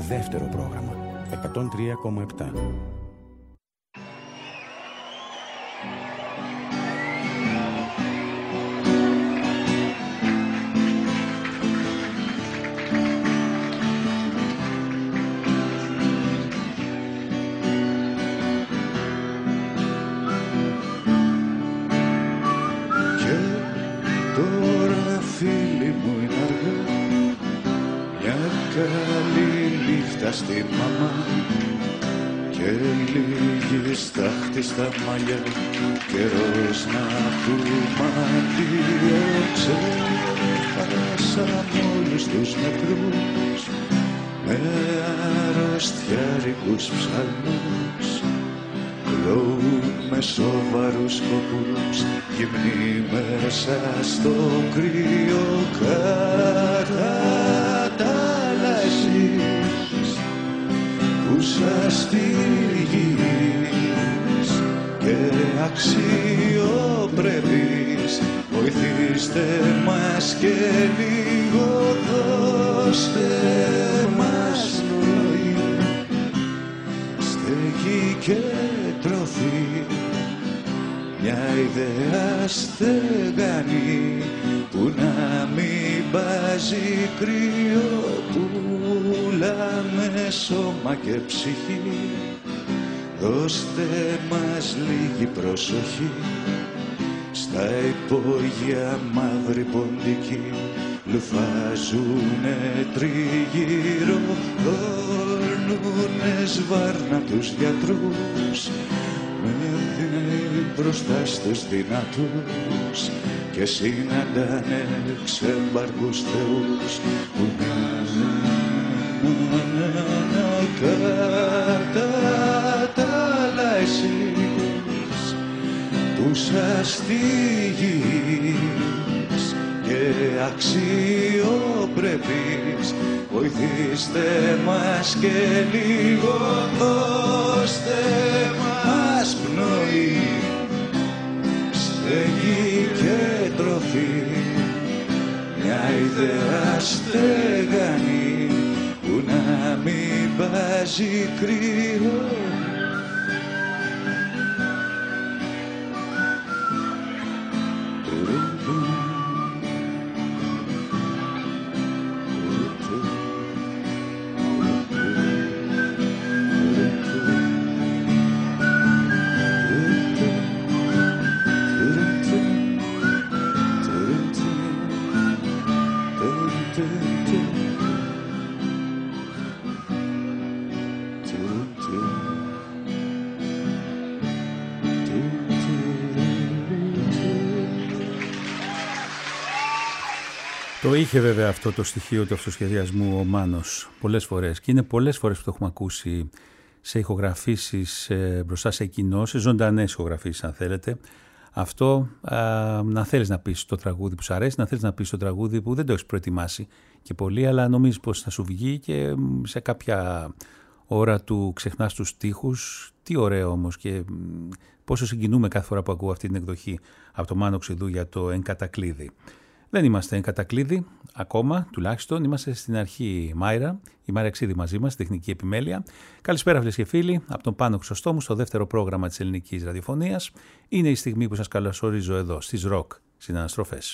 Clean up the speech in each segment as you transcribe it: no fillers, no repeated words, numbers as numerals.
δεύτερο πρόγραμμα 103,7. Στη μαμά και λίγη στάχτη στα μαλλιά, καιρός να πούμε αντίο. Ξέχασαμε όλους τους νεκρούς με αρρωστιάρικους ψαλμούς, κλωούν με σοβαρούς σκοπούς, γυμνοί μέσα στο κρύο κατατάλασσης που σας θυγείς και αξιοπρεπείς. Βοηθήστε μας και λίγο, δώστε μας πνοή, στέγη και τροφή, μια ιδέα στεγανή που να μην βάζει κρύο. Πουλάμε σώμα και ψυχή, δώστε μας λίγη προσοχή. Στα υπόγεια μαύροι ποντικοί λουφάζουνε τριγύρω, δόρνουνε σβάρνα τους γιατρούς, με μπροστά στους δυνατούς και συναντάνε ξεμπαρκούς θεούς που κατατάλασσης που σας θυγείς και αξιοπρεπείς. Βοηθήστε μας και λίγο, δώστε μας πνοή, στέγη και τροφή, μια ιδέα στεγανή που να μην βάζει κρύο. Το είχε βέβαια αυτό το στοιχείο του αυτοσχεδιασμού ο Μάνος πολλές φορές και είναι πολλές φορές που το έχουμε ακούσει σε ηχογραφήσεις μπροστά σε κοινό, σε ζωντανές ηχογραφήσεις αν θέλετε. Αυτό να θέλεις να πεις το τραγούδι που σου αρέσει, να θέλεις να πεις το τραγούδι που δεν το έχεις προετοιμάσει και πολύ, αλλά νομίζεις πως θα σου βγει και σε κάποια ώρα του ξεχνάς τους στίχους. Τι ωραίο όμως και πόσο συγκινούμε κάθε φορά που ακούω αυτή την εκδοχή από το Μάνο Ξηδού για το Εν Κατακλείδη. Δεν είμαστε εν κατακλείδη ακόμα, τουλάχιστον είμαστε στην αρχή. Η Μάιρα Ξίδη μαζί μας, τεχνική επιμέλεια. Καλησπέρα φίλες και φίλοι, από τον Πάνο Χρυσοστόμου στο δεύτερο πρόγραμμα της ελληνικής ραδιοφωνίας. Είναι η στιγμή που σας καλωσορίζω εδώ στις Ροκ Συναναστροφές.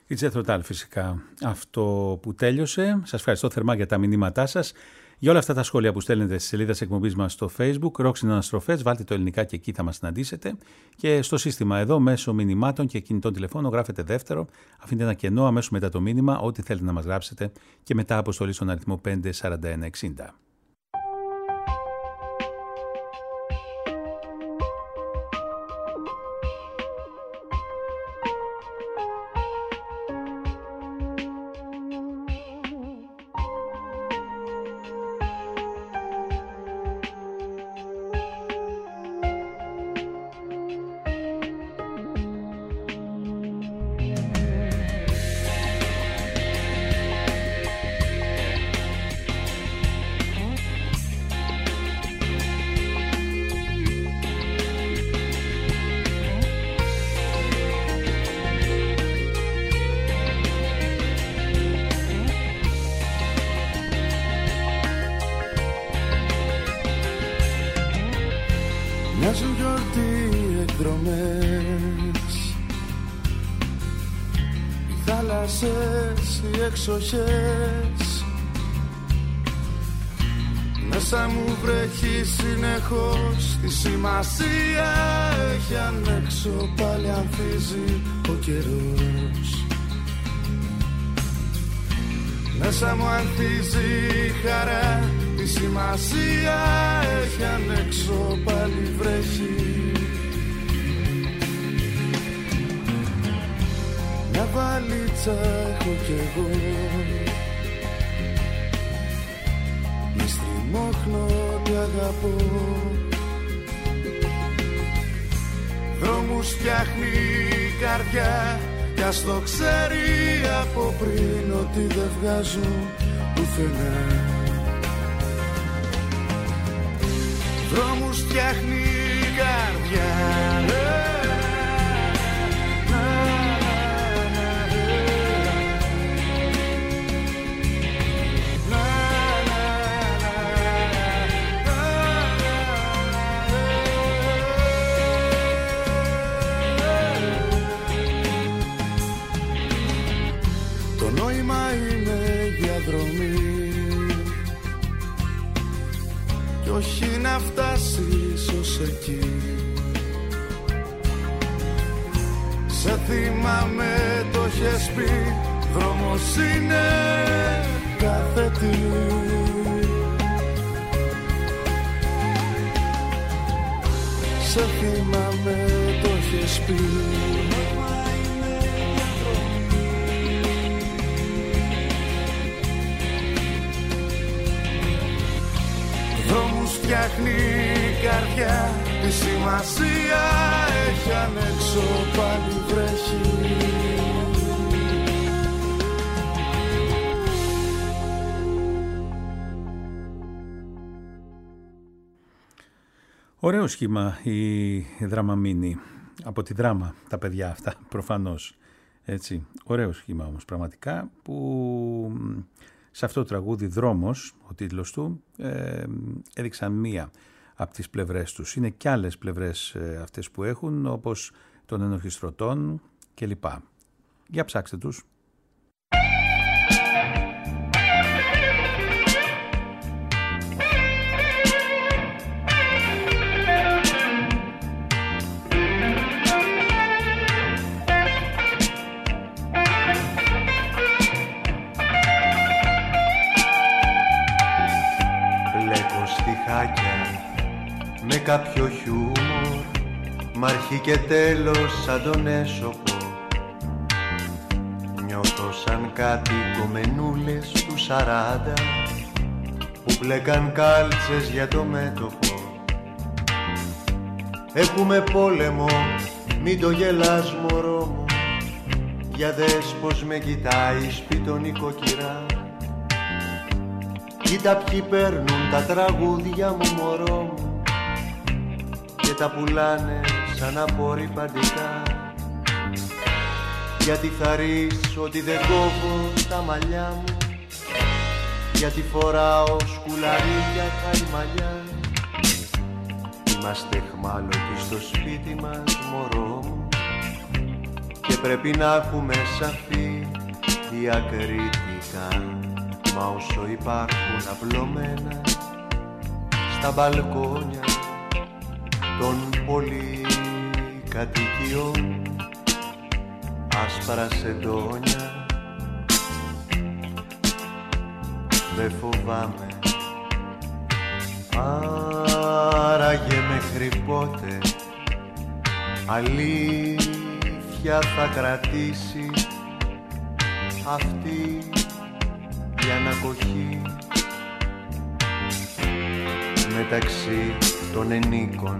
Η Jethro Tull φυσικά αυτό που τέλειωσε. Σας ευχαριστώ θερμά για τα μηνύματά σας. Για όλα αυτά τα σχόλια που στέλνετε στη σελίδα της εκπομπής μας στο Facebook, Ρόξ είναι αναστροφές, βάλτε το ελληνικά και εκεί θα μας συναντήσετε. Και στο σύστημα εδώ, μέσω μηνυμάτων και κινητών τηλεφώνων, γράφετε δεύτερο, αφήνετε ένα κενό αμέσως μετά το μήνυμα, ό,τι θέλετε να μας γράψετε και μετά αποστολή στον αριθμό 54160. Μοιάζουν γιορτή εκδρομές, οι θάλασσες, οι εξοχές. Μέσα μου βρέχει συνεχώς, τη σημασία έχει αν έξω πάλι ανθίζει ο καιρός. Μέσα μου ανθίζει η χαρά, τη σημασία έχει αν έξω πάλι βρέχει. Μια βαλίτσα έχω κι εγώ, μη στριμώχνω τι αγαπώ. Δρόμους φτιάχνει η καρδιά κι ας το ξέρει από πριν ότι δεν βγάζουν πουθενά. Δρόμους φτιάχνει η καρδιά. Το νόημα είναι διαδρομή κι όχι να φτάσεις ως εκεί. Σε θυμάμαι το έχεις πει, δρόμος είναι κάθε τι. Σε θυμάμαι το έχεις πει. Δρόμους φτιάχνει η καρδιά, τη σημασία έχει αν έξω πάλι βρέχει. Ωραίο σχήμα η Δραμαμίνη, από τη Δράμα τα παιδιά αυτά προφανώς. Έτσι. Ωραίο σχήμα όμως πραγματικά που... Σε αυτό το τραγούδι «Δρόμος», ο τίτλος του, έδειξαν μία από τις πλευρές τους. Είναι και άλλες πλευρές αυτές που έχουν, όπως των ενορχιστρωτών κλπ. Για ψάξτε τους. Με κάποιο χιούμορ, μ' αρχή και τέλος σαν τον έσωπο. Νιώθω σαν κάτι κομμενούλες του 40 που πλέκαν κάλτσες για το μέτωπο. Έχουμε πόλεμο, μην το γελάς μωρό μου, για δες πως με κοιτάει σπίτον η κοκκυρά. Κοίτα ποιοι παίρνουν τα τραγούδια μου μωρό μου και τα πουλάνε σαν απορριπαντικά. Γιατί θα ρεις ότι δεν κόβω τα μαλλιά μου, γιατί φοράω σκουλαρίκια χαϊμαλιά. Είμαστε εχμάλωτοι στο σπίτι μας μωρό μου και πρέπει να έχουμε σαφή διακριτικά. Μα όσο υπάρχουν απλωμένα στα μπαλκόνια των πολυκατοικιών άσπρα σεντόνια, δε φοβάμαι. Άραγε μέχρι πότε αλήθεια θα κρατήσει αυτή η ανακοχή μεταξύ των ενίκων.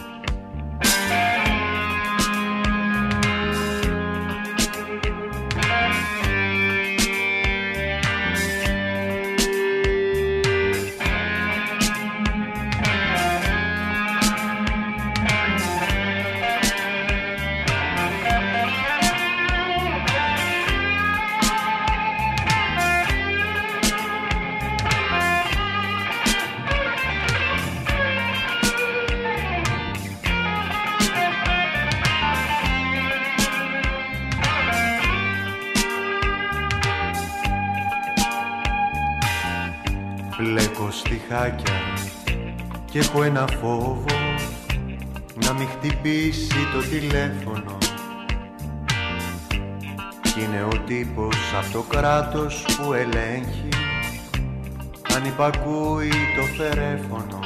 Μπλέκω στιχάκια και έχω ένα φόβο να μην χτυπήσει το τηλέφωνο. Κι είναι ο τύπος από το κράτος που ελέγχει αν υπακούει το φερέφωνο.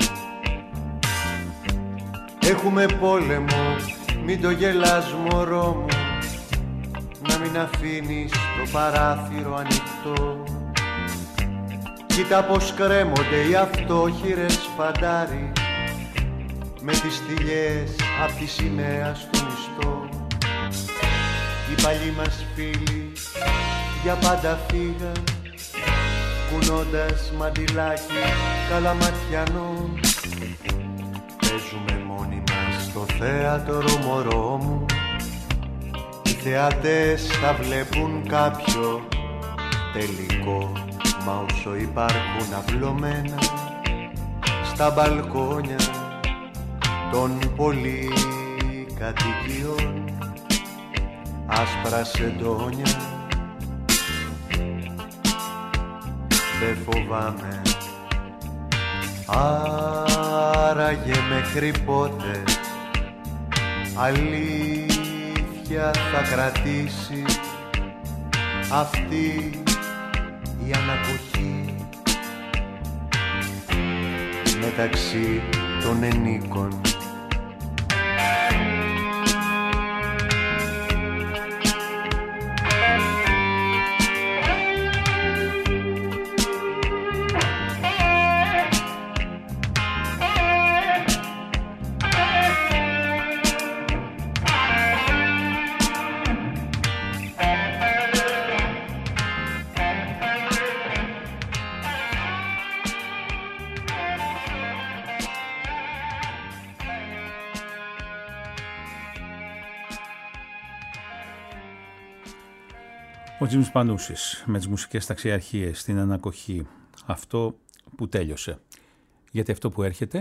Έχουμε πόλεμο, μην το γελάς μωρό μου, να μην αφήνεις το παράθυρο ανοιχτό. Κοίτα πως κρέμονται οι αυτόχειρες φαντάροι με τις στυλιές απ' τη σημαία στο μισθό. Οι παλιοί μας φίλοι για πάντα φύγαν κουνώντας μαντιλάκι καλαματιανό. Παίζουμε μόνοι μας στο θέατρο μωρό μου, οι θεατές θα βλέπουν κάποιο τελικό. Μα όσο υπάρχουν απλωμένα στα μπαλκόνια των πολυκατοικιών άσπρα σεντόνια, δε φοβάμαι. Άραγε μέχρι πότε αλήθεια θα κρατήσει αυτή η ανακοχή μεταξύ των ενίκων. Ο Τζίμς Πανούσης με τις μουσικές ταξιαρχίες στην ανακοχή, αυτό που τέλειωσε. Γιατί αυτό που έρχεται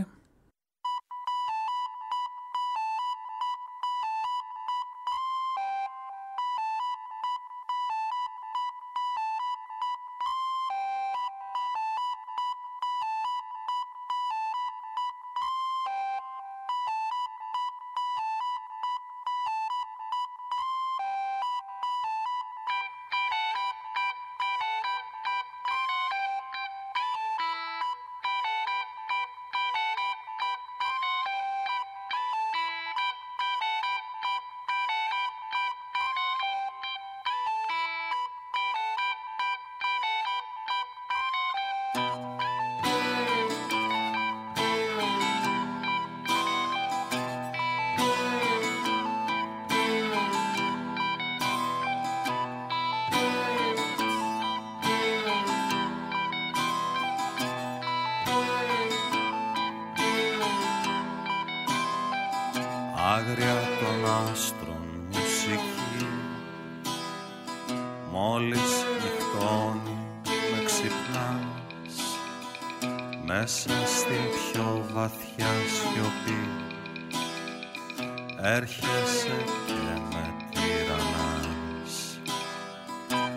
άγρια των άστρων μουσική, μόλις νυχτώνει με ξυπνάς μέσα στην πιο βαθιά σιωπή, έρχεσαι και με τυραννάς.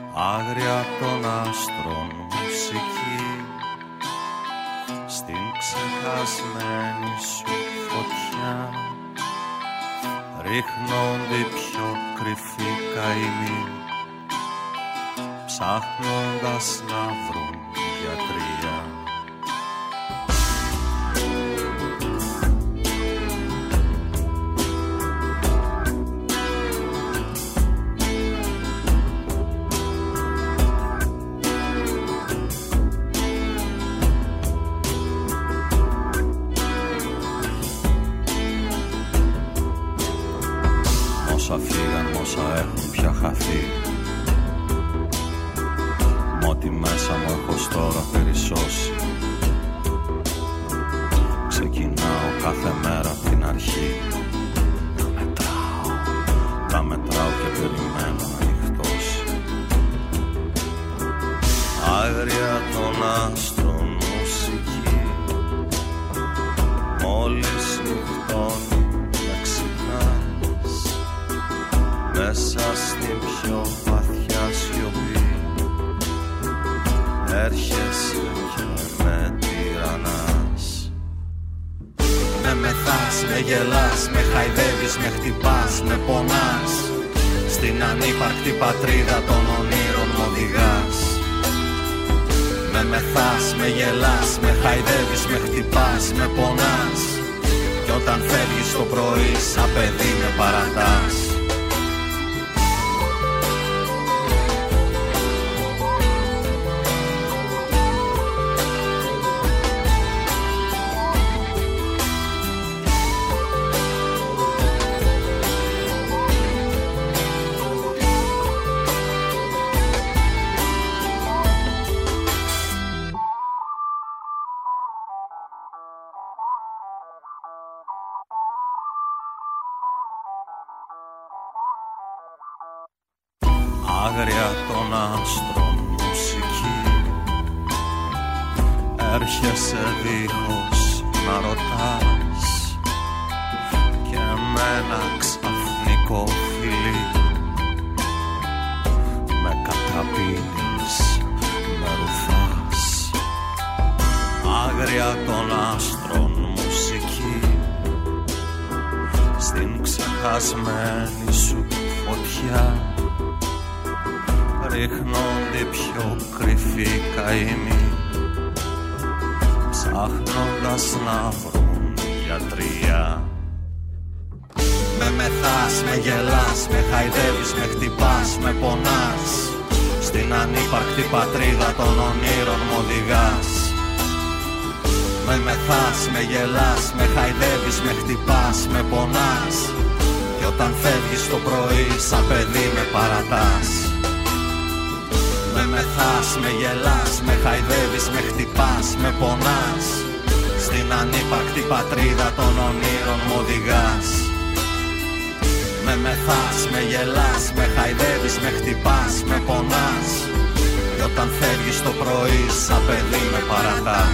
άγρια των άστρων μουσική, στην ξεχασμένη σου φωτιά ρίχνονται οι πιο κρυφοί καημοί, ψάχνοντας να βρουν γιατρία. Όσα φύγαν, όσα έχουν πια χαθεί, μ' ό,τι μέσα μου έχω τώρα περισσώσει, ξεκινάω κάθε μέρα απ' την αρχή. Τα μετράω και περιμένω να νυχτώσει. Άγρια των άστρων μουσική, μόλις νυχτώνει να ξυπνάς, μέσα στην πιο βαθιά σιωπή έρχεσαι και με τυραννάς. Με μεθάς, με γελάς, με χαϊδεύεις, με χτυπάς, με πονάς, στην ανύπαρκτη πατρίδα των ονείρων μ' οδηγάς. Με μεθάς, με γελάς, με χαϊδεύεις, με χτυπάς, με πονάς, κι όταν φεύγεις το πρωί σαν παιδί με παρατάς. Άγρια των άστρων μουσική, έρχεσαι δίχως να ρωτάς, και με ένα ξαφνικό φιλί με καταπίνεις, με ρουφάς. Άγρια των άστρων μουσική, στην ξεχασμένη σου φωτιά ρίχνονται πιο κρυφοί καημοί, ψάχνοντας να βρουν γιατρία. Με μεθάς, με γελάς, με χαϊδεύεις, με χτυπάς, με πονάς, στην ανύπαρκτη πατρίδα των ονείρων μ' οδηγάς. Με μεθάς, με γελάς, με χαϊδεύεις, με χτυπάς, με πονάς, και όταν φεύγεις το πρωί σαν παιδί με παρατάς. Με μεθάς, με γελάς, με χαϊδεύεις, με χτυπάς, με πονάς, στην ανύπαρκτη πατρίδα των ονείρων μ' οδηγάς. Με μεθάς, με γελάς, με χαϊδεύεις, με χτυπάς, με πονάς, και όταν φεύγεις το πρωί σαν παιδί με παρατάς.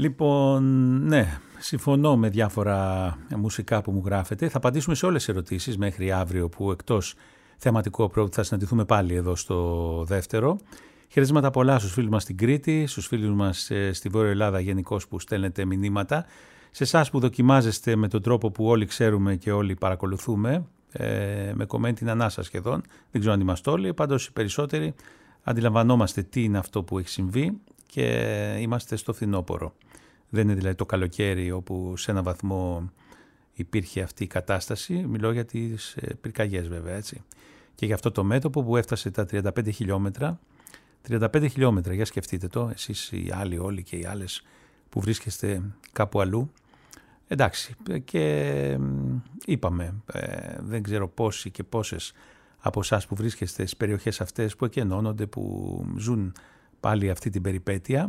Λοιπόν, ναι, συμφωνώ με διάφορα μουσικά που μου γράφετε. Θα απαντήσουμε σε όλες τις ερωτήσεις μέχρι αύριο, που εκτός θεματικού απρόπτου θα συναντηθούμε πάλι εδώ στο δεύτερο. Χαιρετίσματα πολλά στους φίλους μας στην Κρήτη, στους φίλους μας στη Βόρεια Ελλάδα γενικώς που στέλνετε μηνύματα. Σε εσάς που δοκιμάζεστε με τον τρόπο που όλοι ξέρουμε και όλοι παρακολουθούμε, με κομμένη την ανάσα σχεδόν, δεν ξέρω αν είμαστε όλοι, πάντως οι περισσότεροι αντιλαμβανόμαστε τι είναι αυτό που έχει συμβεί και είμαστε στο φθινόπωρο. Δεν είναι δηλαδή το καλοκαίρι όπου σε ένα βαθμό υπήρχε αυτή η κατάσταση, μιλώ για τις πυρκαγιές βέβαια, έτσι. Και για αυτό το μέτωπο που έφτασε τα 35 χιλιόμετρα, 35 χιλιόμετρα, για σκεφτείτε το, εσείς οι άλλοι όλοι και οι άλλες που βρίσκεστε κάπου αλλού. Εντάξει, και είπαμε, δεν ξέρω πόσοι και πόσες από εσάς που βρίσκεστε στις περιοχές αυτές που εκενώνονται, που ζουν πάλι αυτή την περιπέτεια,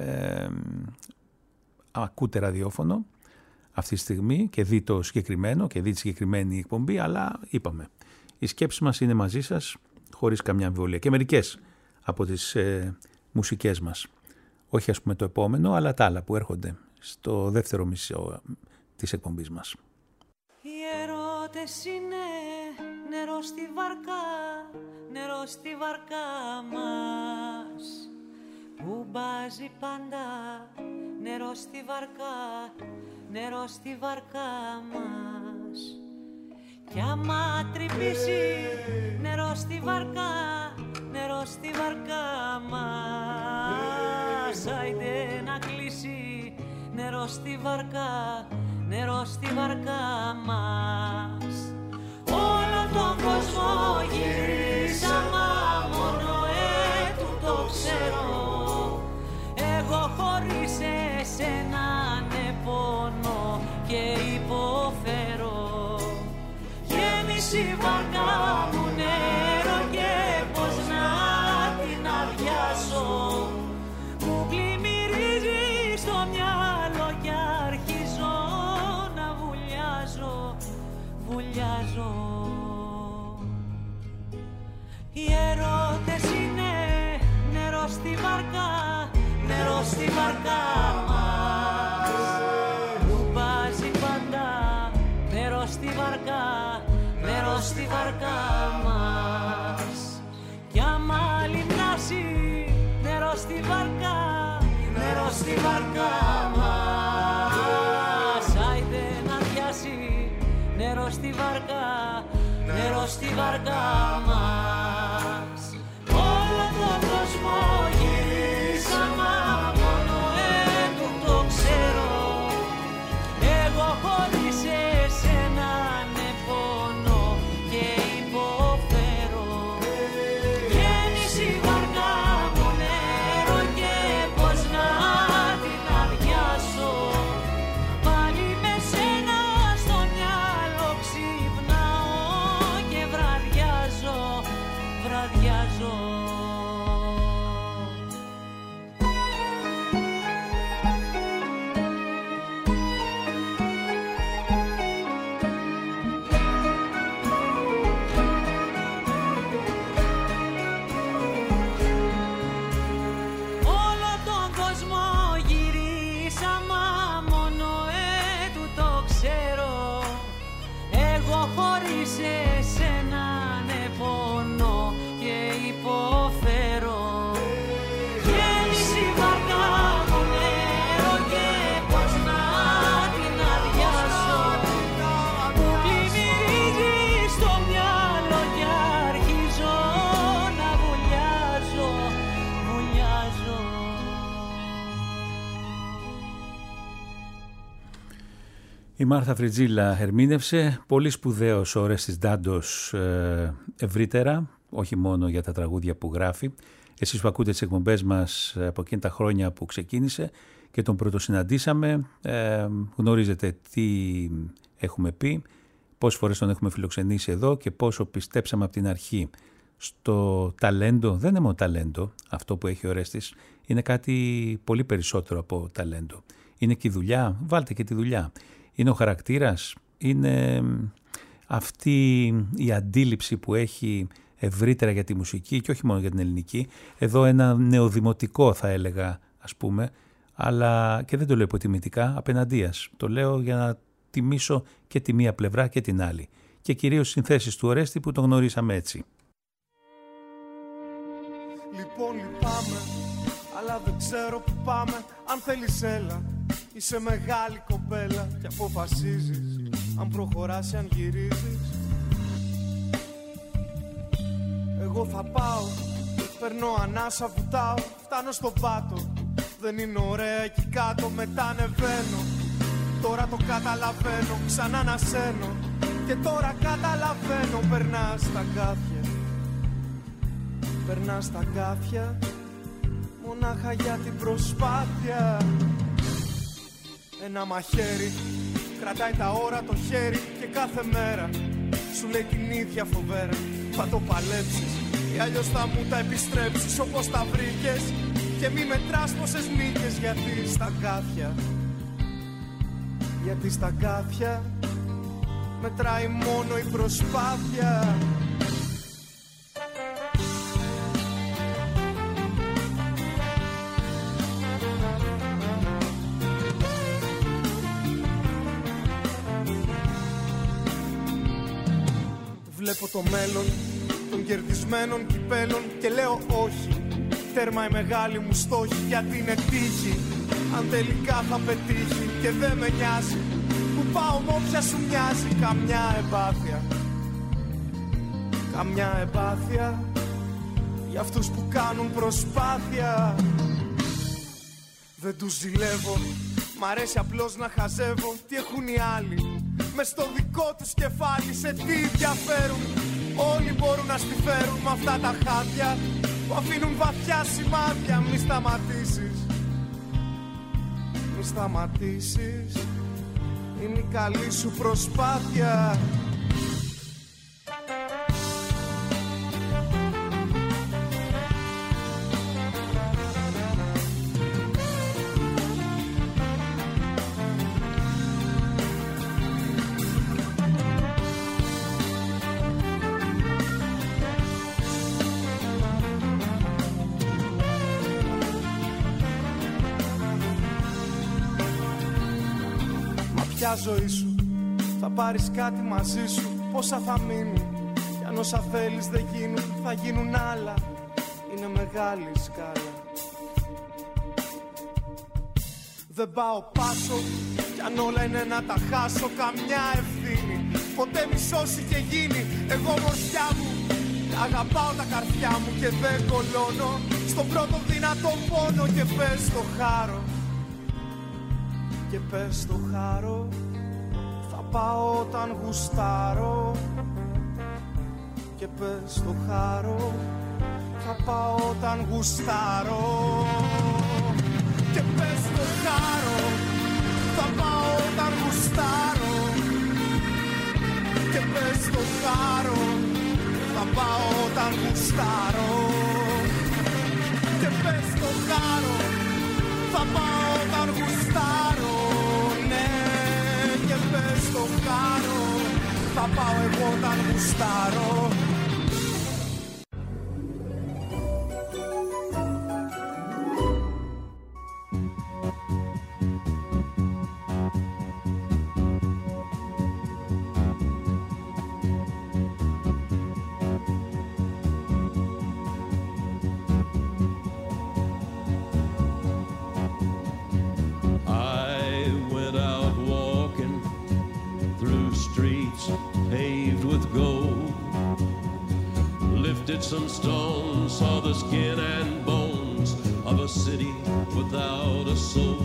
ακούτε ραδιόφωνο αυτή τη στιγμή και δει το συγκεκριμένο και δει τη συγκεκριμένη εκπομπή, αλλά είπαμε, οι σκέψεις μας είναι μαζί σας χωρίς καμιά αμφιβολία και μερικές από τις μουσικές μας. Όχι ας πούμε το επόμενο, αλλά τα άλλα που έρχονται στο δεύτερο μισό της εκπομπής μας. Οι ερώτες είναι νερό στη βαρκά, νερό στη βαρκά μας, που μπάζει πάντα, νερό στη βαρκά, νερό στη βαρκά μας. Κι άμα τρυπήσει νερό στη βαρκά, νερό στη βαρκά μας, άιντε να κλείσει νερό στη βαρκά, νερό στη βαρκά μας. Όλο τον κόσμο γυρίσαμε, μόνο το ξέρω. Εγώ χωρίς εσένα πονώ και υποφέρω. Γέμισε η βαρκά μου νερό και πως να την αδειάσω. Μου πλημμυρίζει στο μυαλό και αρχίζω να βουλιάζω, βουλιάζω. Οι ερώτες είναι νερό στη βαρκά, νερό στη βαρκά μας, που βάζει πάντα, νερό στη βαρκά, νερό στη βαρκά μας. Κι άμα λιμνάσει νερό στη βαρκά, νερό στη βαρκά μας, άιντε να πιάσει νερό στη βαρκά, νερό στη βαρκά μας. Όλο τον κόσμο γυρίσαμε, μόνο το ξέρω. Εγώ χωρίς εσένα πονώ και υποφέρω. Γέμισε η βαρκά μου νερό και πως να την αδειάσω. Πάλι με σένα στο μυαλό ξυπνάω και βραδιάζω, βραδιάζω. Όλο τον κόσμο γυρίσαμε, μόνο το ξέρω. Εγώ χωρίς εσένα πονώ και υποφέρω. Γέμισε η βαρκά μου νερό και πως να την αδειάσω. Μου πλημμυρίζει στο μυαλό και αρχίζω να βουλιάζω, βουλιάζω. Η Μάρθα Φριτζίλα ερμήνευσε, πολύ σπουδαίος ο Ορέστης Ντάντος ευρύτερα, όχι μόνο για τα τραγούδια που γράφει. Εσείς που ακούτε τις εκπομπές μας από εκείνη τα χρόνια που ξεκίνησε και τον πρωτοσυναντήσαμε, γνωρίζετε τι έχουμε πει, πόσες φορές τον έχουμε φιλοξενήσει εδώ και πόσο πιστέψαμε από την αρχή στο ταλέντο. Δεν είναι μόνο ταλέντο αυτό που έχει ο Ορέστης, είναι κάτι πολύ περισσότερο από ταλέντο. Είναι και η δουλειά, βάλτε και τη δουλειά. Είναι ο χαρακτήρας, είναι αυτή η αντίληψη που έχει ευρύτερα για τη μουσική και όχι μόνο για την ελληνική. Εδώ ένα νεοδημοτικό θα έλεγα, ας πούμε, αλλά και δεν το λέω υποτιμητικά, απέναντίας. Το λέω για να τιμήσω και τη μία πλευρά και την άλλη. Και κυρίως συνθέσεις του Ορέστη που τον γνωρίσαμε έτσι. Λοιπόν λυπάμαι, αλλά δεν ξέρω που πάμε. Αν θέλεις έλα, είσαι μεγάλη κοπέλα και αποφασίζεις αν προχωράς ή αν γυρίζεις. Εγώ θα πάω, περνώ ανάσα, βουτάω, φτάνω στον πάτο. Δεν είναι ωραία εκεί κάτω, μετά ανεβαίνω. Τώρα το καταλαβαίνω, ξανά ανασένω. Και τώρα καταλαβαίνω, περνά στα κάθια. Περνά στα κάθια, μονάχα για την προσπάθεια. Ένα μαχαίρι κρατάει τα ώρα το χέρι και κάθε μέρα σου λέει την ίδια φοβέρα. Θα το παλέψεις ή αλλιώς θα μου τα επιστρέψεις όπως τα βρήκες. Και μη μετράς πόσες νίκες, γιατί στα κάθια, γιατί στα κάθια μετράει μόνο η προσπάθεια. Βλέπω το μέλλον των κερδισμένων κυπέλων και λέω όχι. Τέρμα η μεγάλη μου στόχη, γιατί είναι τύχη. Αν τελικά θα πετύχει και δεν με νοιάζει που πάω μ' όποια σου μοιάζει. Καμιά εμπάθεια, καμιά εμπάθεια για αυτούς που κάνουν προσπάθεια. Δεν τους ζηλεύω, μ' αρέσει απλώς να χαζεύω. Τι έχουν οι άλλοι μες στο δικό τους κεφάλι, σε τι διαφέρουν. Όλοι μπορούν να στη φέρουν με αυτά τα χάδια που αφήνουν βαθιά σημάδια. Μη σταματήσεις, μη σταματήσεις, είναι η καλή σου προσπάθεια. Ποια ζωή σου, θα πάρεις κάτι μαζί σου, πόσα θα μείνουν. Κι αν όσα θέλεις δεν γίνουν, θα γίνουν άλλα. Είναι μεγάλη σκάλα. Δεν πάω πάσο, κι αν όλα είναι να τα χάσω. Καμιά ευθύνη, ποτέ μη σώσει και γίνει. Εγώ μορφιά μου, αγαπάω τα καρφιά μου και δεν κολώνω στον πρώτο δυνατό πόνο. Και πες το χάρο, και πες το χάρο, θα πάω όταν γουστάρω. Και πες το χάρο, θα πάω όταν γουστάρω. Και πες το χάρο, θα πάω όταν γουστάρω. Και πες το χάρο, θα πάω όταν γουστάρω. Και πες το χάρο, θα πάω όταν γουστάρω. Ναι, και πες το χάρο, θα πάω εγώ όταν γουστάρω. Some stones, saw the skin and bones of a city without a soul.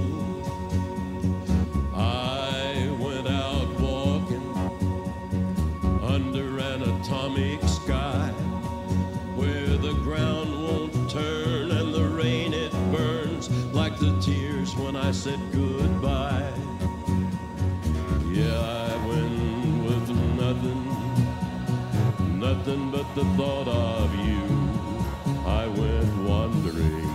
I went out walking under an atomic sky where the ground won't turn and the rain it burns like the tears when I said goodbye. Yeah, I went with nothing but the thought of you. I went wandering.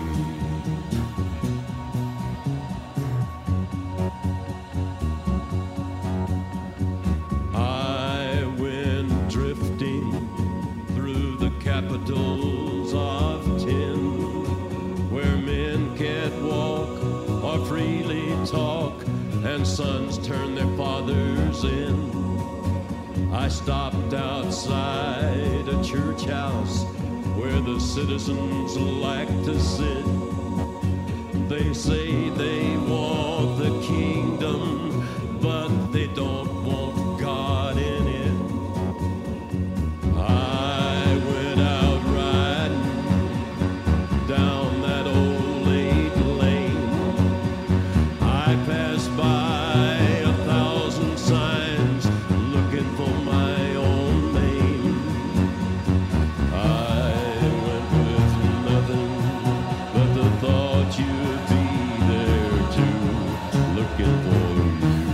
I went drifting through the capitals of tin, where men can't walk or freely talk, and sons turn their fathers in. I stopped outside a church house where the citizens like to sit. They say they want the kingdom, but they don't want God in it. I went out riding down that old 8 lane. I passed by 1,000 signs looking for my own name. I went with nothing but the thought you'd be there too, looking for you.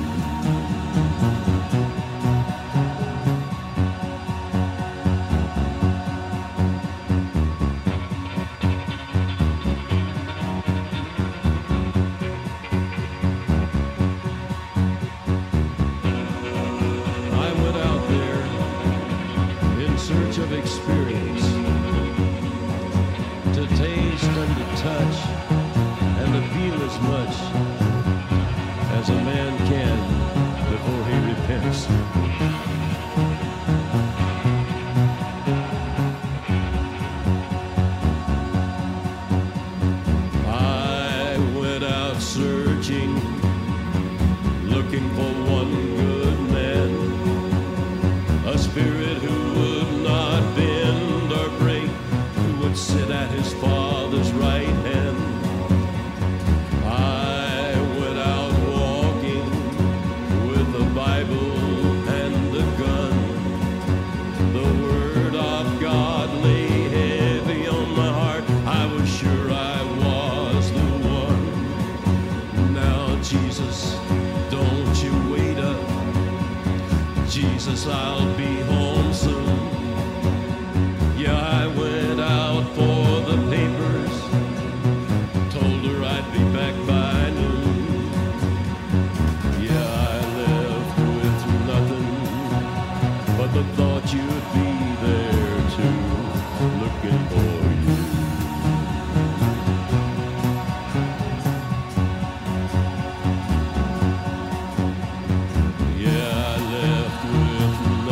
I went out there in search of experience, to taste and to touch and to feel as much as a man can before he repents. I went out searching, looking for one good man, a spirit who would not bend or break, who would sit at his Father's right hand. I went out walking with the Bible and the gun. The Word of God lay heavy on my heart. I was sure I was the one. Now, Jesus, don't you wait up. Jesus, I'll be home soon. Yeah, I went out for the papers, told her I'd be back by noon. Yeah, I left with nothing but the thought you'd be there too, looking for you. Yeah, I left with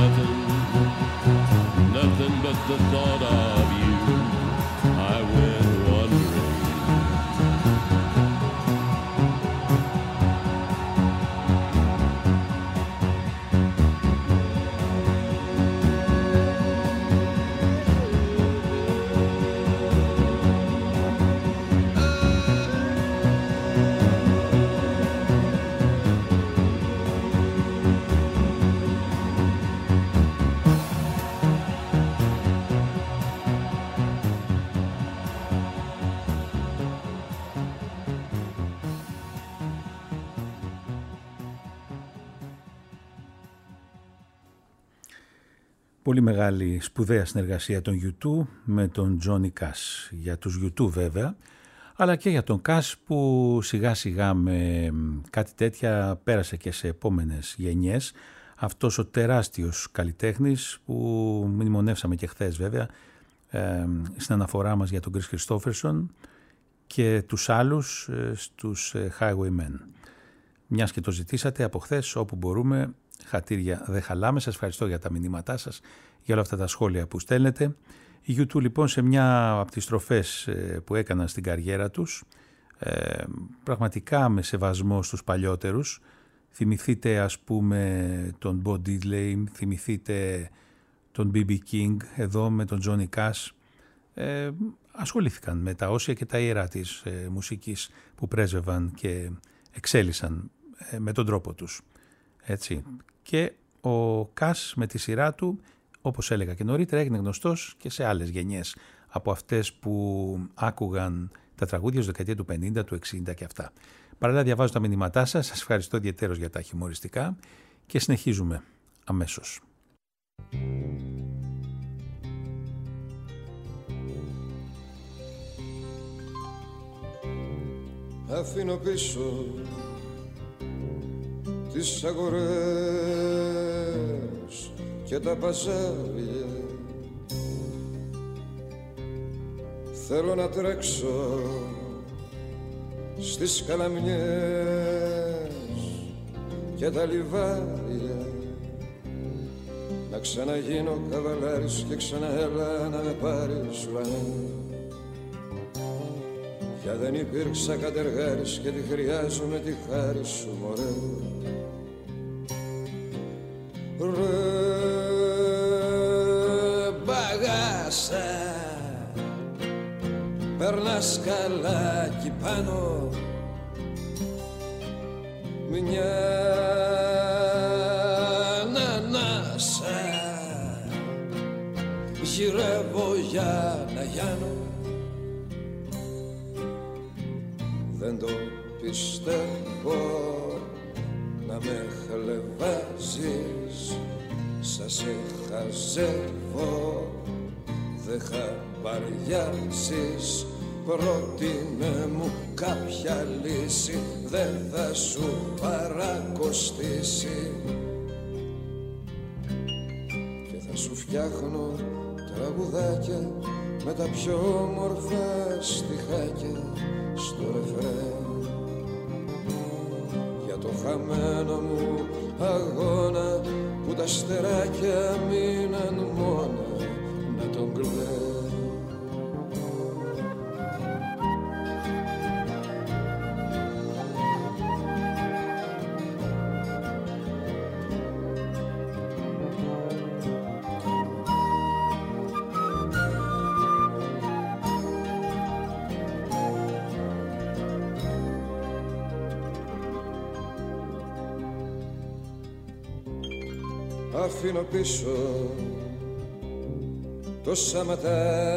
nothing but the thought of you. I went wandering. Πολύ μεγάλη σπουδαία συνεργασία των U2 με τον Johnny Cash. Για τους U2 βέβαια, αλλά και για τον Cash που σιγά σιγά με κάτι τέτοια πέρασε και σε επόμενες γενιές. Αυτός ο τεράστιος καλλιτέχνης που μνημονεύσαμε και χθες βέβαια στην αναφορά μας για τον Chris Christopherson και τους άλλους στους Highwaymen. Μιας και το ζητήσατε από χθες, όπου μπορούμε, χατήρια δεν χαλάμε. Σας ευχαριστώ για τα μηνύματά σας, για όλα αυτά τα σχόλια που στέλνετε. Οι U2 λοιπόν σε μια από τις στροφές που έκαναν στην καριέρα τους, πραγματικά με σεβασμό στους παλιότερους, θυμηθείτε ας πούμε τον Bo Diddley, θυμηθείτε τον B.B. King εδώ με τον Johnny Cash, ασχολήθηκαν με τα όσια και τα ιερά της μουσικής που πρέσβευαν και εξέλισσαν με τον τρόπο τους. Έτσι. Και ο Cash με τη σειρά του, όπως έλεγα και νωρίτερα, έγινε γνωστός και σε άλλες γενιές από αυτές που άκουγαν τα τραγούδια στη δεκαετία του 50, του 60 και αυτά. Παράλληλα διαβάζω τα μηνύματά σας, σας ευχαριστώ ιδιαιτέρως για τα χιουμοριστικά και συνεχίζουμε αμέσως. Αφήνω πίσω τις αγορές και τα παζάρια, θέλω να τρέξω στις καλαμιές και τα λιβάρια, να ξαναγίνω καβαλάρης και ξαναέλα να με πάρεις ουρανέ. Για δεν υπήρξα κατεργάρης και τη χρειάζομαι τη χάρη σου μωρέ. Ρε μπαγάσα, περνάς καλά κι πάνω, μια ανάσα γυρεύω για να γιάνω. Δεν το πιστεύω να με χλεβάζεις, σας χαζεύω, δεν χαμπαριάζεις. Πρότεινε μου κάποια λύση, δεν θα σου παρακοστήσει και θα σου φτιάχνω τραγουδάκια με τα πιο όμορφα στιχάκια στο ρεφρέν. Για το χαμένο μου αγώνα που τα στεράκια μείναν μόνα να τον κλαίν. Αφήνω πίσω το σαματά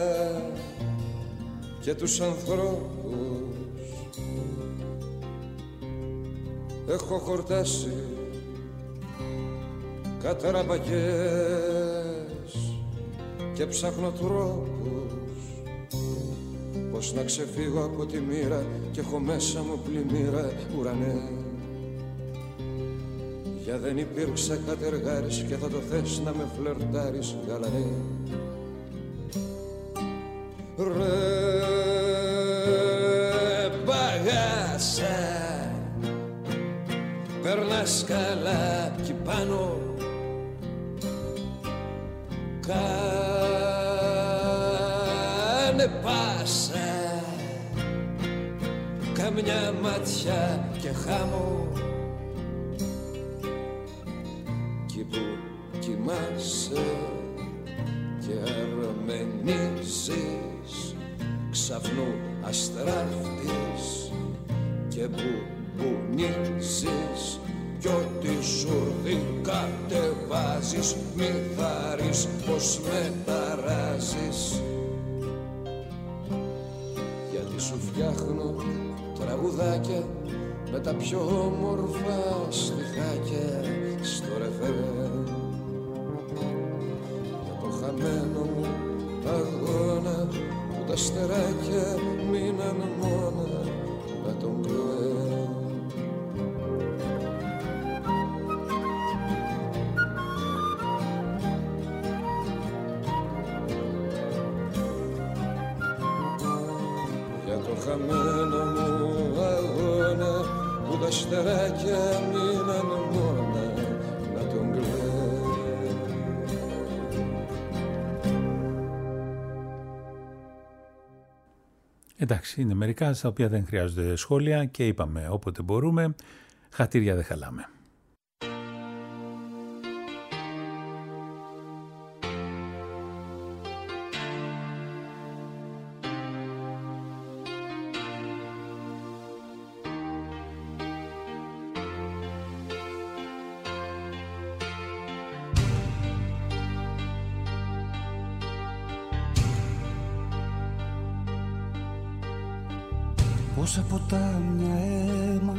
και τους ανθρώπους. Έχω χορτάσει καταραμπακές και ψάχνω τρόπους πως να ξεφύγω από τη μοίρα και έχω μέσα μου πλημμύρα ουρανέ. Για δεν υπήρξα κατεργάρης και θα το θες να με φλερτάρεις γαλανέ. Ρε μπαγάσα, περνάς καλά κι πάνω, κάνε πάσα, καμιά μάτια και χάμω. Κοιμάσαι και αρμενίζεις, ξαφνού αστράφτης και μπουνίζεις κι ό,τι σουρδί κατεβάζεις μη θαρρείς πως με ταράζεις. Γιατί σου φτιάχνω τραγουδάκια με τα πιο όμορφα στιχάκια στο ρεφρέν. Για το χαμένο μου αγώνα που τα στεράκια μείναν μόνα να τον κλαίν. Για το χαμένο μου αγώνα που τα στεράκια μείναν μόνα να τον κλαίν. Εντάξει, είναι μερικά στα οποία δεν χρειάζονται σχόλια και είπαμε όποτε μπορούμε, χατήρια δεν χαλάμε. Πόσα ποτάμια αίμα,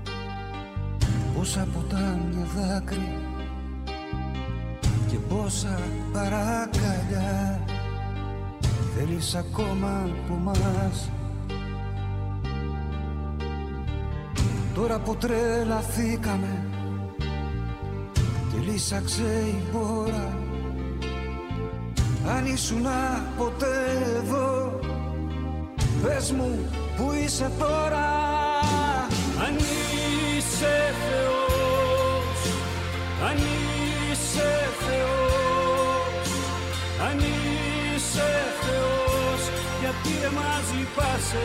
πόσα ποτάμια δάκρυ και πόσα παρακαλιά θέλεις ακόμα από μας. Τώρα που τρελαθήκαμε και λύσαξε η μπόρα, αν ήσουνα ποτέ εδώ πες μου που είσαι τώρα. Αν είσαι Θεός, αν είσαι Θεός, αν είσαι Θεός, γιατί δεν μας λυπάσαι.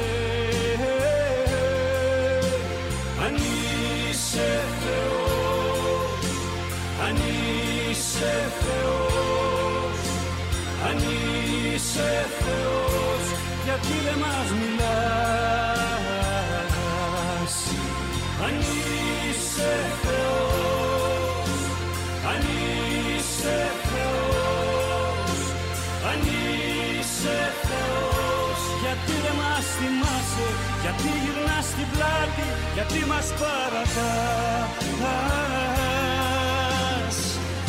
Αν είσαι Θεός, αν είσαι Θεός, αν είσαι Θεός, γιατί δεν μας μιλάς. Αν είσαι Θεός, αν είσαι Θεός, αν είσαι Θεός, γιατί δεν μας θυμάσαι, γιατί γυρνάς την πλάτη, γιατί μας παρατάς.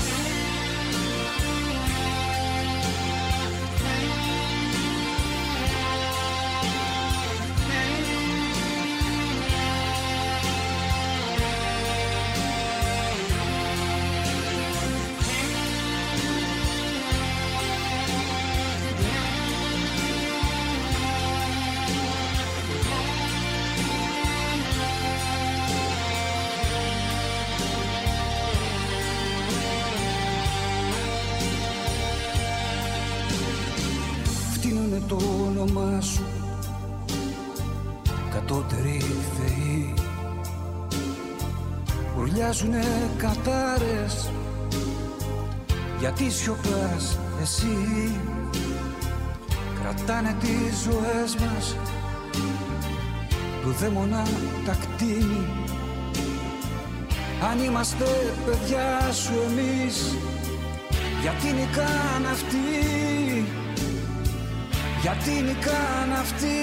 Φτύνουνε το όνομά σου κατώτεροι θεοί, ουρλιάζουνε κατάρες γιατί σιωπάς εσύ. Κρατάνε τις ζωές μας του δαίμονα τα κτίνη. Αν είμαστε παιδιά σου εμείς, γιατί νικάν αυτοί, γιατί νικάν αυτοί,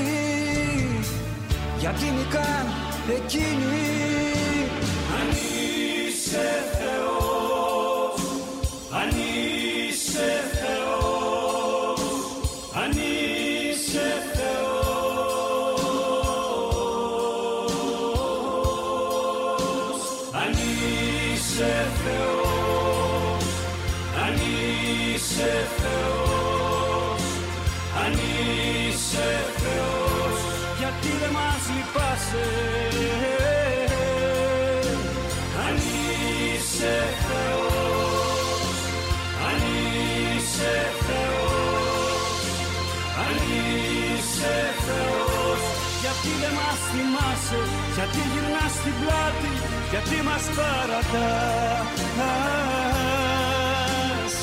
γιατί νικάν εκείνοι. Αν είσαι Θεός, αν είσαι Θεός, αν είσαι Θεός, αν είσαι Θεός, αν είσαι Θεός, αν είσαι Θεός, γιατί δεν μας λυπάσαι. Αν είσαι Θεός, αν είσαι Θεός, αν είσαι Θεός, γιατί δεν μας θυμάσαι, γιατί γυρνάς την πλάτη, γιατί μας παρατάς.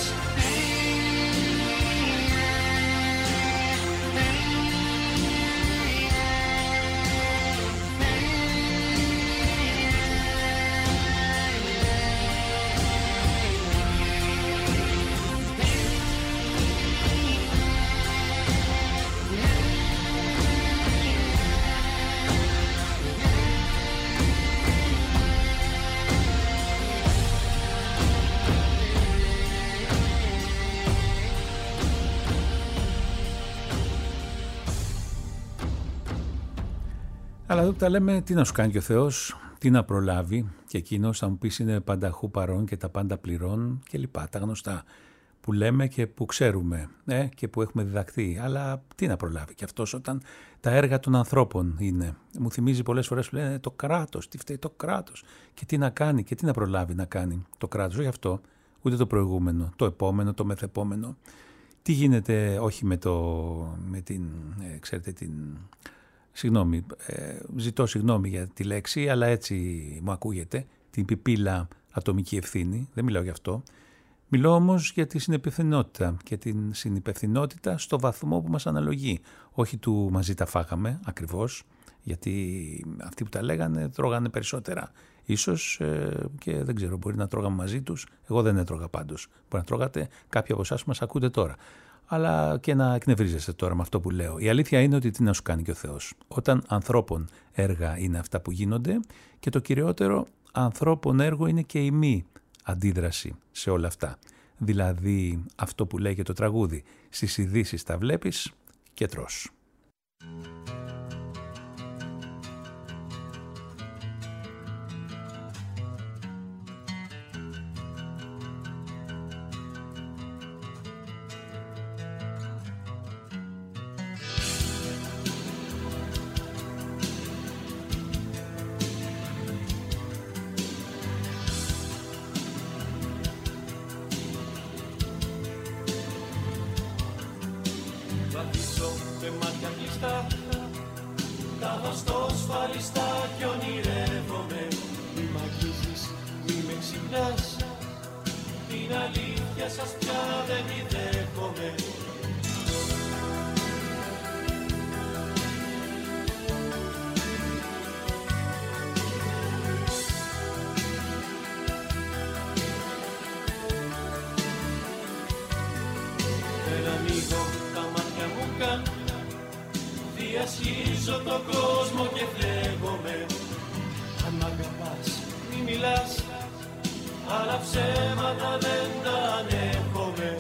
Αλλά εδώ που τα λέμε, τι να σου κάνει και ο Θεός, τι να προλάβει, και εκείνος θα μου πεις είναι πανταχού παρών και τα πάντα πληρών και λοιπά. Τα γνωστά που λέμε και που ξέρουμε και που έχουμε διδαχθεί. Αλλά τι να προλάβει και αυτός όταν τα έργα των ανθρώπων είναι. Μου θυμίζει πολλές φορές που λένε το κράτος, τι φταίει το κράτος και τι να κάνει και τι να προλάβει να κάνει το κράτος. Όχι αυτό, ούτε το προηγούμενο, το επόμενο, το μεθεπόμενο. Τι γίνεται, όχι με την, ξέρετε, την... Συγγνώμη, ζητώ συγγνώμη για τη λέξη, αλλά έτσι μου ακούγεται, την πιπίλα ατομική ευθύνη, δεν μιλάω γι' αυτό. Μιλώ όμως για τη συνυπευθυνότητα και την συνυπευθυνότητα στο βαθμό που μας αναλογεί. Όχι του μαζί τα φάγαμε ακριβώς, γιατί αυτοί που τα λέγανε τρώγανε περισσότερα. Ίσως και δεν ξέρω, μπορεί να τρώγαμε μαζί τους, εγώ δεν έτρωγα πάντως. Μπορεί να τρώγατε κάποιοι από εσάς που μας ακούτε τώρα. Αλλά και να εκνευρίζεστε τώρα με αυτό που λέω. Η αλήθεια είναι ότι τι να σου κάνει και ο Θεός. Όταν ανθρώπων έργα είναι αυτά που γίνονται και το κυριότερο ανθρώπων έργο είναι και η μη αντίδραση σε όλα αυτά. Δηλαδή αυτό που λέει και το τραγούδι, στις ειδήσεις τα βλέπεις και τρως. Προσπαθήσω με μάτια κλειστά, τα βαστώ σφαριστά κι ονειρεύομαι. Μη μ' αγγίζεις, μη με ξυπνάς, την αλήθεια σας πια δεν τη δέχομαι. Τα μάτια μου καν, διασχίζω τον κόσμο και φλέγομαι. Αν μ' αγαπάς μη μιλάς, άλλα ψέματα δεν τα ανέχομαι.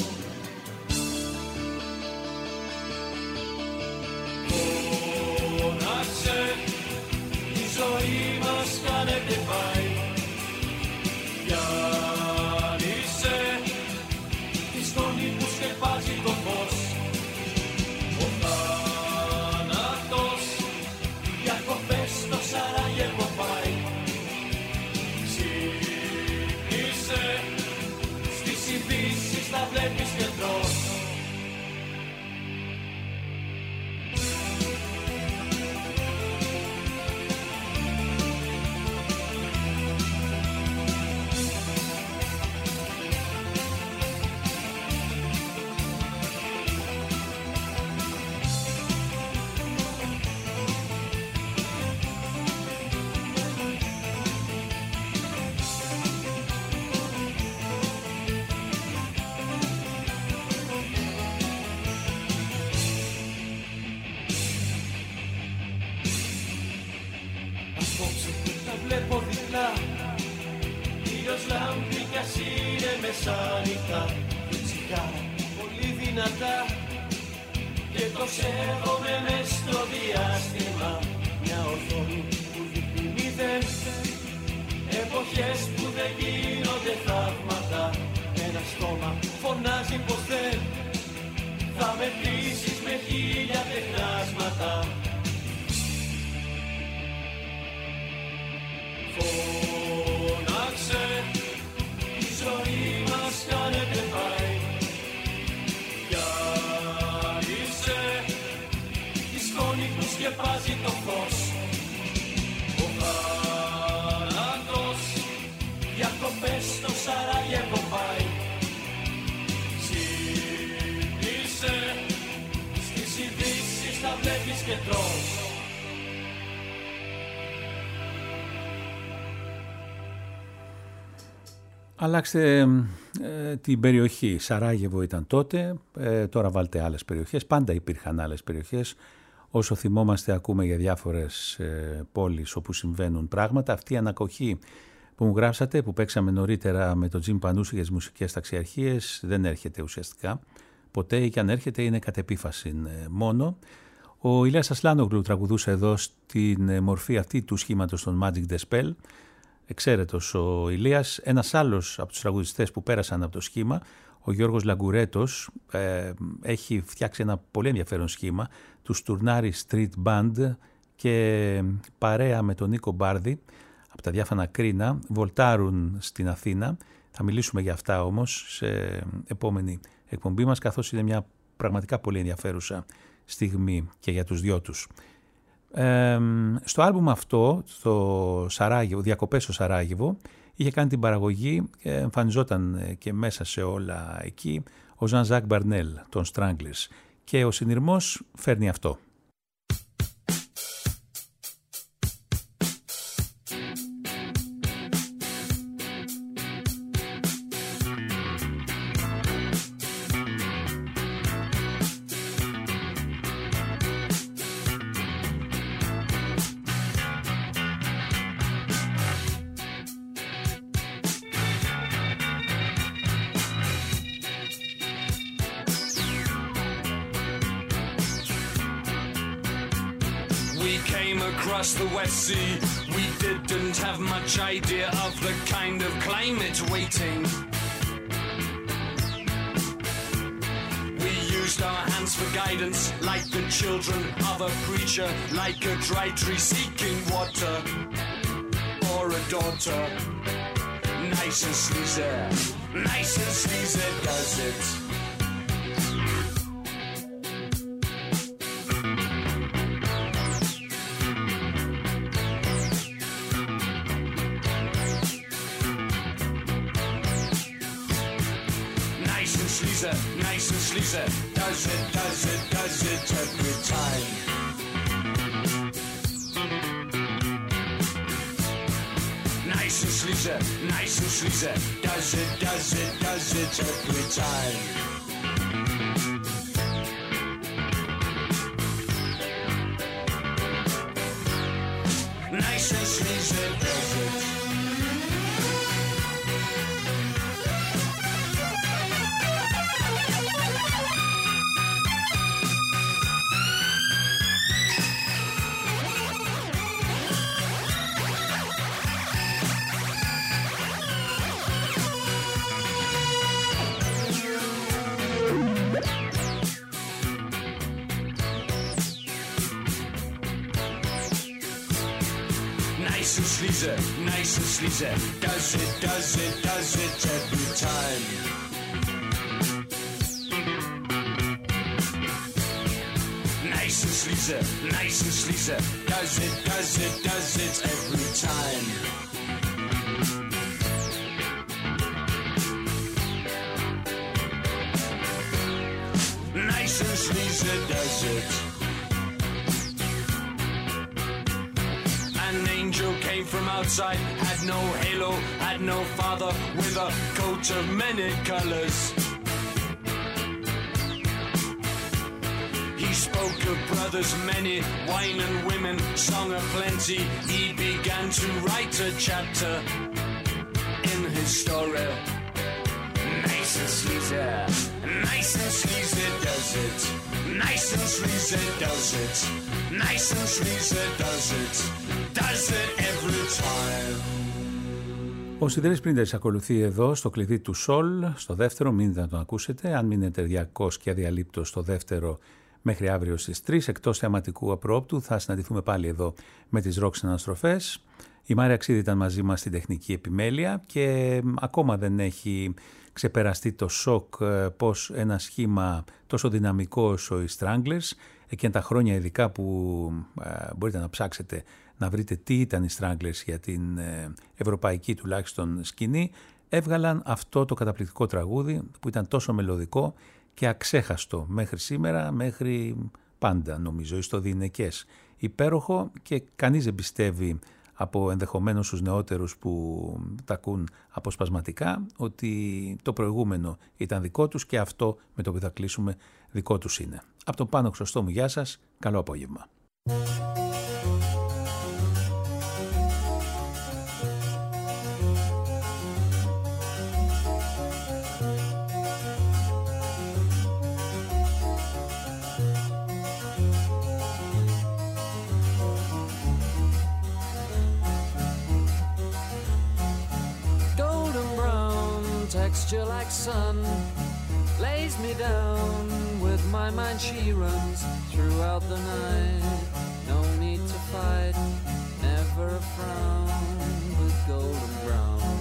Φώναξε, η ζωή μας κάνετε πάει. Διάλυσε τη σκόνη που σκεπάζει το φως. Ο θάνατος διακοπές στο Σαράγεβο πάει. Ξύπνησε, στις ειδήσεις τα βλέπεις και τρως. Μεσάνυχτα και τσιγάρα πολύ δυνατά και το σέβομαι μες στο διάστημα. Μια οθόνη που δείχνει μηδέν, εποχές που δεν γίνονται θαύματα. Ένα στόμα φωνάζει πως δεν θα μετρήσεις με 1000 τεχνάσματα. Φώναξε, η ζωή μας κάνετε πάει. Διάλυσε τη σκόνη που σκεπάζει το φως. Ο θάνατος διακοπές στο Σαράγεβο πάει. Ξύπνησε, στις ειδήσεις τα βλέπεις και τρως. Αλλάξτε την περιοχή. Σαράγεβο ήταν τότε, τώρα βάλτε άλλες περιοχές. Πάντα υπήρχαν άλλες περιοχές. Όσο θυμόμαστε ακούμε για διάφορες πόλεις όπου συμβαίνουν πράγματα. Αυτή η ανακοχή που μου γράψατε, που παίξαμε νωρίτερα με τον Τζιμ Πανούση για τις μουσικές ταξιαρχίες, δεν έρχεται ουσιαστικά. Ποτέ ή και αν έρχεται είναι κατ' επίφαση μόνο. Ο Ηλίας Ασλάνογλου τραγουδούσε εδώ στην μορφή αυτή του σχήματος των Magic the Spell. Εξαίρετος ο Ηλίας. Ένας άλλος από τους τραγουδιστές που πέρασαν από το σχήμα, ο Γιώργος Λαγκουρέτος, έχει φτιάξει ένα πολύ ενδιαφέρον σχήμα, του Στουρνάρι Street Band, και παρέα με τον Νίκο Μπάρδη από τα διάφανα Κρίνα βολτάρουν στην Αθήνα. Θα μιλήσουμε για αυτά όμως σε επόμενη εκπομπή μας, καθώς είναι μια πραγματικά πολύ ενδιαφέρουσα στιγμή και για τους δυο τους. Στο άλμπουμ αυτό, το Σαράγεβο, Διακοπές στο Σαράγεβο, είχε κάνει την παραγωγή, εμφανιζόταν και μέσα σε όλα εκεί, ο Ζαν-Ζακ Μπαρνέλ των Stranglers, και ο συνειρμός φέρνει αυτό. The West Sea, we didn't have much idea of the kind of climate waiting. We used our hands for guidance like the children of a preacher, like a dry tree seeking water, or a daughter. Nice and sleazy does it. sleazy, nice and sleazy. Does it, does it, does it every time. Nice and sleazy, nice and sleazy. Does it, does it, does it every time. Nice and sleazy, does it. Nice and sleazy, nice and sleazy. Does it, does it, does it every time. Nice and sleazy, nice and sleazy. Does it, does it, does it every time. Nice and sleazy, does it. An angel came from outside, had no halo, had no father, with a coat of many colors. He spoke of brothers many, wine and women, song of plenty. He began to write a chapter in his story. Nice and sleazy, nice and sleazy does it. Nice and sleazy does it. Nice and sleazy does it. Does it every time. Ο Σιδέρης Πρίντες ακολουθεί εδώ στο κλειδί του Σολ, στο δεύτερο, μείνετε να τον ακούσετε. Αν μείνετε διακώς και αδιαλείπτως στο δεύτερο μέχρι αύριο στις 3, εκτός θεαματικού απρόπτου, θα συναντηθούμε πάλι εδώ με τις ροκ αναστροφές. Η Μάρια Ξίδη ήταν μαζί μας στην τεχνική επιμέλεια και ακόμα δεν έχει ξεπεραστεί το σοκ πως ένα σχήμα τόσο δυναμικό όσο οι Stranglers, εκείνα τα χρόνια ειδικά που μπορείτε να ψάξετε να βρείτε τι ήταν οι Stranglers για την ευρωπαϊκή τουλάχιστον σκηνή, έβγαλαν αυτό το καταπληκτικό τραγούδι που ήταν τόσο μελωδικό και αξέχαστο μέχρι σήμερα, μέχρι πάντα νομίζω, ιστοδιειναικές. Υπέροχο και κανείς δεν πιστεύει από ενδεχομένως τους νεότερους που τα ακούν αποσπασματικά ότι το προηγούμενο ήταν δικό τους και αυτό με το που θα κλείσουμε δικό τους είναι. Από τον Πάνο Χρωστό μου, γεια σας, καλό απόγευμα. Texture like sun lays me down. With my mind she runs throughout the night. No need to fight, never a frown. With golden brown,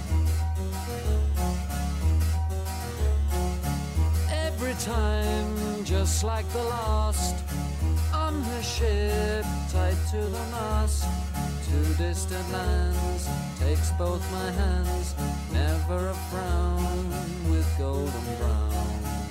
every time just like the last. On her ship tied to the mast, to distant lands, takes both my hands, never a frown, with golden brown.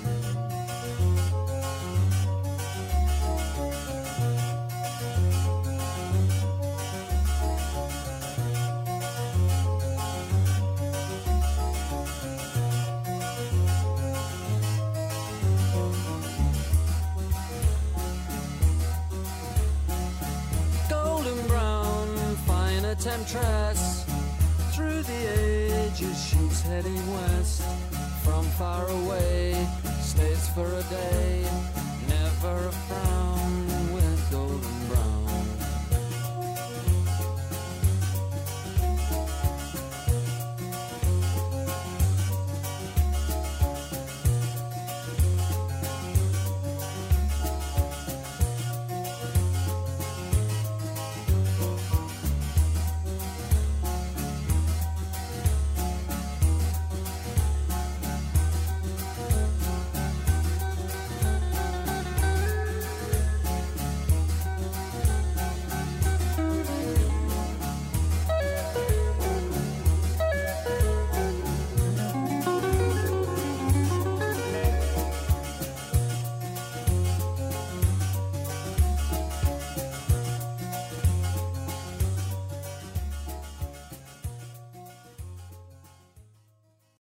Temptress, through the ages she's heading west. From far away, stays for a day.